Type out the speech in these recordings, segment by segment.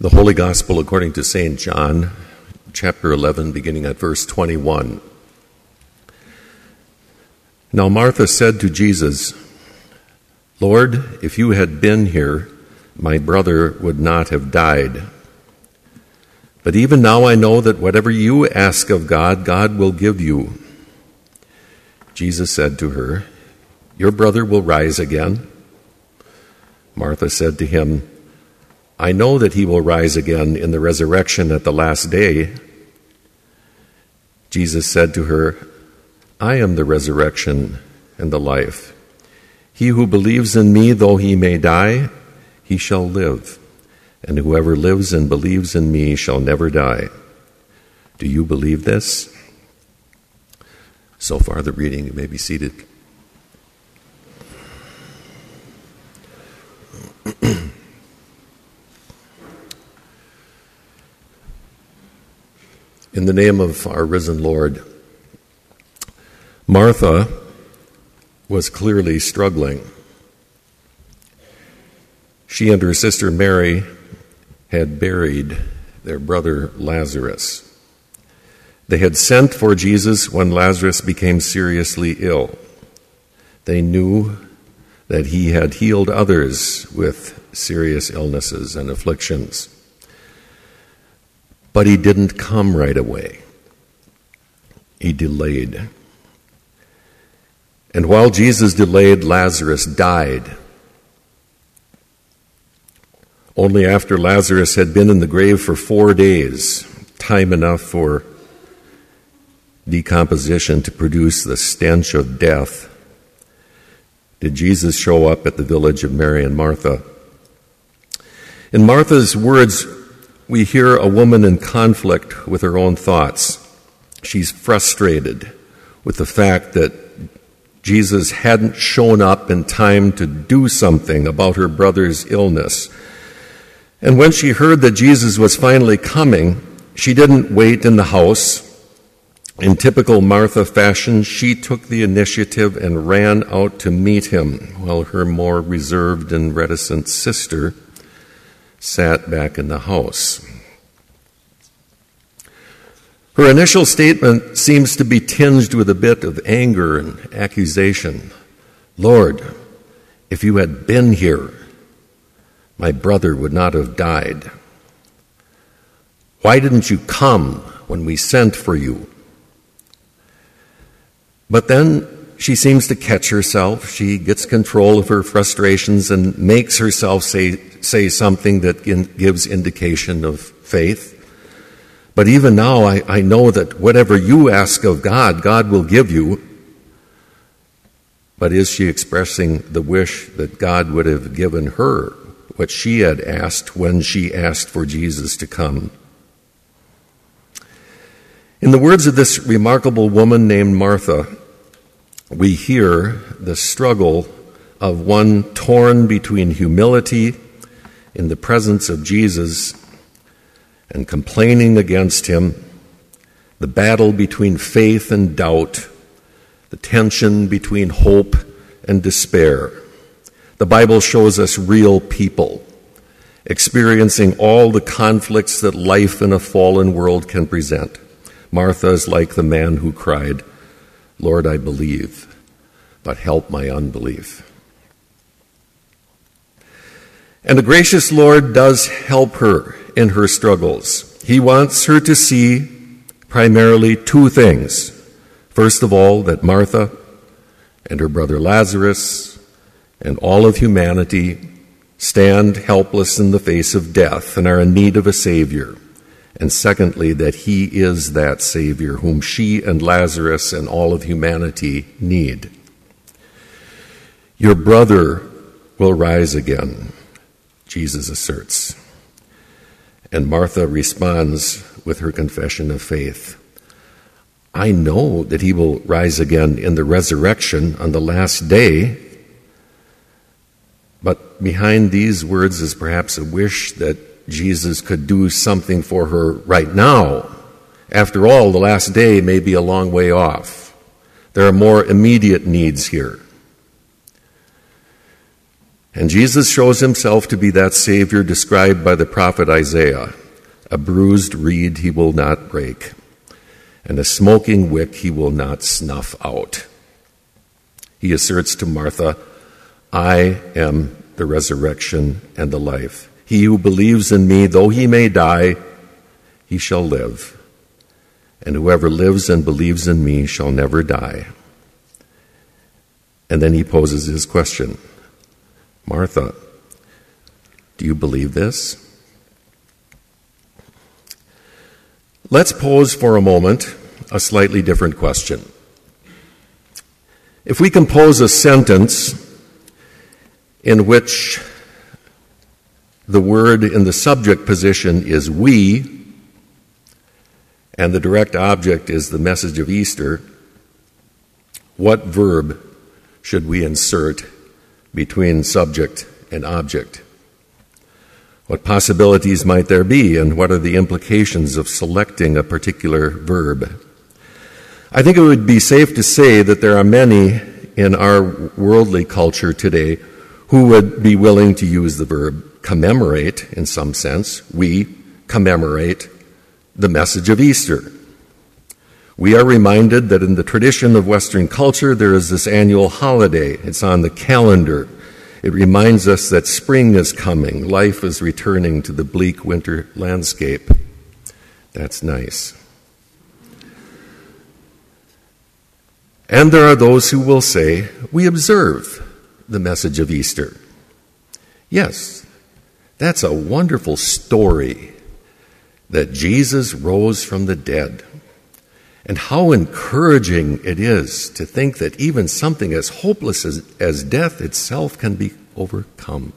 The Holy Gospel according to St. John, chapter 11, beginning at verse 21. Now Martha said to Jesus, "Lord, if you had been here, my brother would not have died. But even now I know that whatever you ask of God, God will give you." Jesus said to her, "Your brother will rise again." Martha said to him, "I know that he will rise again in the resurrection at the last day." Jesus said to her, "I am the resurrection and the life. He who believes in me, though he may die, he shall live. And whoever lives and believes in me shall never die. Do you believe this?" So far the reading. You may be seated. In the name of our risen Lord, Martha was clearly struggling. She and her sister Mary had buried their brother Lazarus. They had sent for Jesus when Lazarus became seriously ill. They knew that he had healed others with serious illnesses and afflictions. But he didn't come right away. He delayed. And while Jesus delayed, Lazarus died. Only after Lazarus had been in the grave for 4 days, time enough for decomposition to produce the stench of death, did Jesus show up at the village of Mary and Martha. In Martha's words, we hear a woman in conflict with her own thoughts. She's frustrated with the fact that Jesus hadn't shown up in time to do something about her brother's illness. And when she heard that Jesus was finally coming, she didn't wait in the house. In typical Martha fashion, she took the initiative and ran out to meet him, while her more reserved and reticent sister sat back in the house. Her initial statement seems to be tinged with a bit of anger and accusation. "Lord, if you had been here, my brother would not have died. Why didn't you come when we sent for you?" But then she seems to catch herself. She gets control of her frustrations and makes herself say something that gives indication of faith. "But even now, I know that whatever you ask of God, God will give you." But is she expressing the wish that God would have given her what she had asked when she asked for Jesus to come? In the words of this remarkable woman named Martha, we hear the struggle of one torn between humility in the presence of Jesus and complaining against him, the battle between faith and doubt, the tension between hope and despair. The Bible shows us real people experiencing all the conflicts that life in a fallen world can present. Martha is like the man who cried, "Lord, I believe, but help my unbelief." And the gracious Lord does help her in her struggles. He wants her to see primarily two things. First of all, that Martha and her brother Lazarus and all of humanity stand helpless in the face of death and are in need of a Savior. And secondly, that he is that Savior whom she and Lazarus and all of humanity need. "Your brother will rise again," Jesus asserts. And Martha responds with her confession of faith. "I know that he will rise again in the resurrection on the last day." But behind these words is perhaps a wish that Jesus could do something for her right now. After all, the last day may be a long way off. There are more immediate needs here. And Jesus shows himself to be that Savior described by the prophet Isaiah. A bruised reed he will not break, and a smoking wick he will not snuff out. He asserts to Martha, I am the resurrection and the life. He who believes in me, though he may die, he shall live. And whoever lives and believes in me shall never die. And then he poses his question, Martha, do you believe this? Let's pose for a moment a slightly different question. If we compose a sentence in which the word in the subject position is we, and the direct object is the message of Easter, what verb should we insert between subject and object? What possibilities might there be, and what are the implications of selecting a particular verb? I think it would be safe to say that there are many in our worldly culture today who would be willing to use the verb commemorate in some sense. We commemorate the message of Easter. We are reminded that in the tradition of Western culture, there is this annual holiday. It's on the calendar. It reminds us that spring is coming. Life is returning to the bleak winter landscape. That's nice. And there are those who will say, we observe the message of Easter. Yes, that's a wonderful story that Jesus rose from the dead. And how encouraging it is to think that even something as hopeless as death itself can be overcome.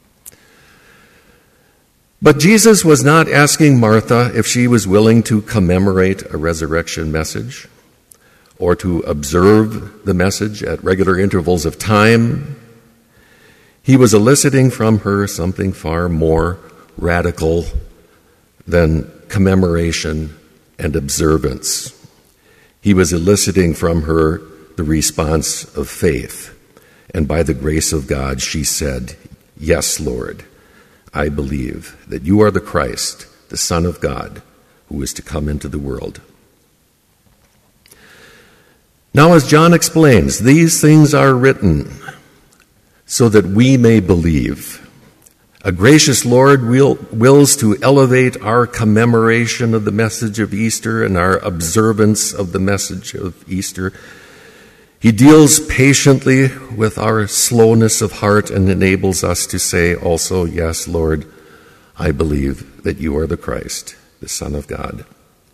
But Jesus was not asking Martha if she was willing to commemorate a resurrection message or to observe the message at regular intervals of time. He was eliciting from her something far more radical than commemoration and observance. He was eliciting from her the response of faith. And by the grace of God, she said, yes, Lord, I believe that you are the Christ, the Son of God, who is to come into the world. Now, as John explains, these things are written so that we may believe. A gracious Lord wills to elevate our commemoration of the message of Easter and our observance of the message of Easter. He deals patiently with our slowness of heart and enables us to say also, yes, Lord, I believe that you are the Christ, the Son of God.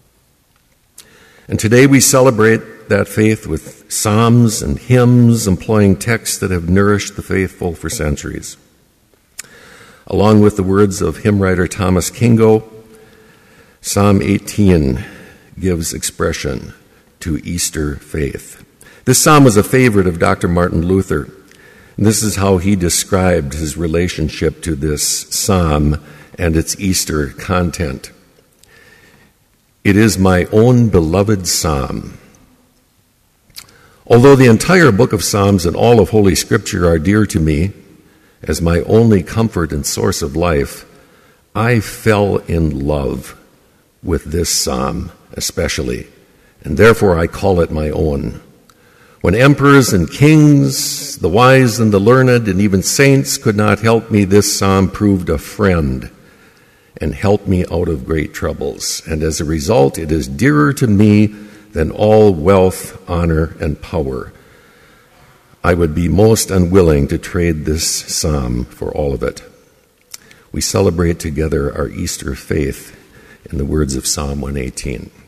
And today we celebrate that faith with psalms and hymns employing texts that have nourished the faithful for centuries. Along with the words of hymn writer Thomas Kingo, Psalm 18 gives expression to Easter faith. This psalm was a favorite of Dr. Martin Luther. And this is how he described his relationship to this psalm and its Easter content. It is my own beloved psalm. Although the entire book of Psalms and all of Holy Scripture are dear to me, as my only comfort and source of life, I fell in love with this psalm especially, and therefore I call it my own. When emperors and kings, the wise and the learned, and even saints could not help me, this psalm proved a friend and helped me out of great troubles. And as a result, it is dearer to me than all wealth, honor, and power. I would be most unwilling to trade this psalm for all of it. We celebrate together our Easter faith in the words of Psalm 118.